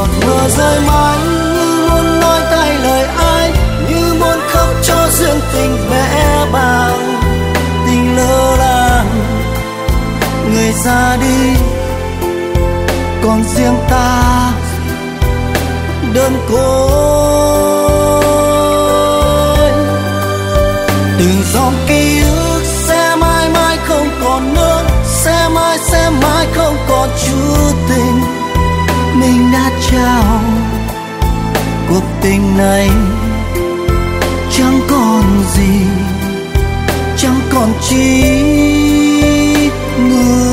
giọt mưa rơi mãi, như muốn nói thay lời ai, như muốn khóc cho duyên tình vẽ bằng tình lơ là người ra đi, còn riêng ta đơn côi. Từng dòng ký ức sẽ mãi mãi không còn nữa, sẽ mãi không còn chút tình mình đã trao. Cuộc tình này chẳng còn gì, chẳng còn chi người.